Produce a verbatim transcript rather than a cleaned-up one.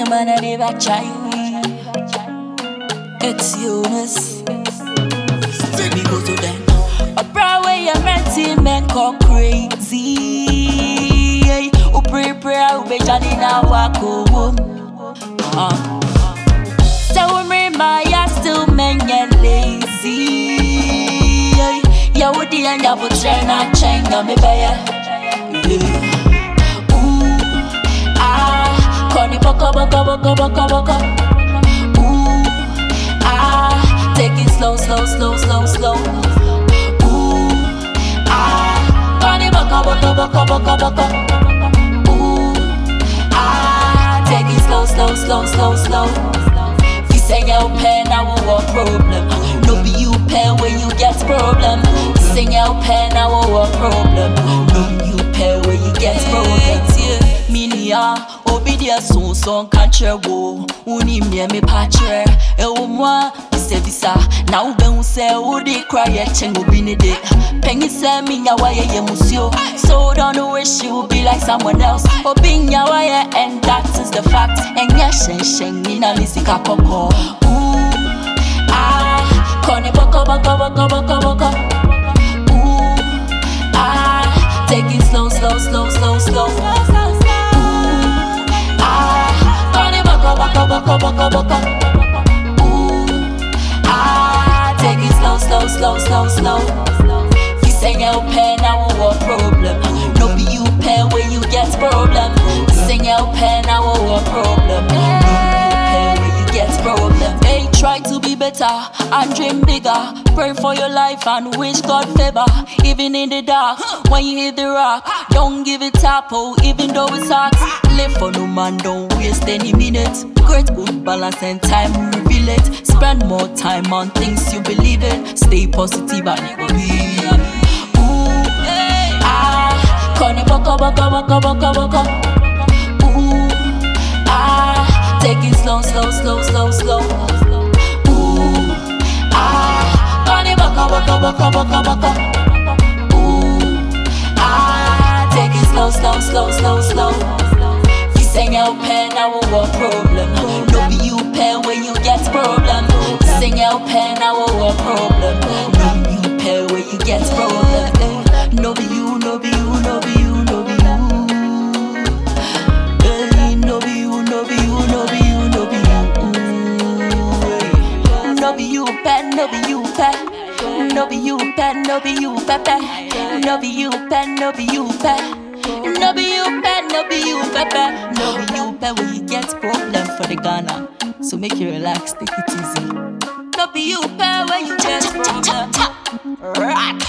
man a never try. It's Eunice. Let me go to them. A Broadway, a renting men go crazy. U pray pray, u be jani na wako. So me my ya still men ya lazy. Ya udi and ya bu train a chenga me beya. Ooh ah, koni boko boko boko boko boko. Ooh ah, take it slow slow slow slow slow. Ooh ah, koni boko boko boko boko boko. Ooh ah, take it slow slow slow slow slow. Fi say your pen I will want problem. No be you pen when you get problem. Sing your pen, I will want problem. No you pen when you get problem. Minia, obidia so so country wo. Uni me me patre. E o moi, bisa bisa. Na ube unse udi cry e chengo binide. Pengi se minya waye ye musio. So don't wish you would be like someone else. Obinya waye and that is the fact. Enya shen shen nina lisika koko. Ooh ah, koni boko boko boko boko boko. Take it slow, slow, slow, slow, slow. Ooh, ah, koni boko boko boko boko boko. Ooh, ah, take it slow, slow, slow, slow, slow. Fi say your pen, I will want problem. No be you pen when you get problem. Sing your pen, I will want problem. No be you pen when you get problem. Hey, try to be better and dream bigger. Pray for your life and wish God favor. Even in the dark, when you hit the rock, don't give it up, oh, even though it's hard. Live for no man, don't waste any minutes. Great good balance and time reveal it. Spend more time on things you believe in. Stay positive and it will be. Ooh, ah, koni boko boko boko boko boko. Ooh, ah, take it slow, slow, slow, slow, slow. Ooh, ah, koni boko boko boko boko boko. Take it slow, slow, slow, slow, slow. Fi sing your pen, I will want problem. No be you pen when you get problem. Sing your pen, I will want problem. No be you pen when you get problem. No be you, no be you, no be you, no be you. No be you, no be you, no be you, no be you. No be you pen, no be you pen. No be you pen, no be you pepe. No be you pen, no be you pe. No be you pen, no be you pepe. No be you pe when you get problem for the Ghana. So make you relax, take it easy. No be you pe when you get problem. Rock.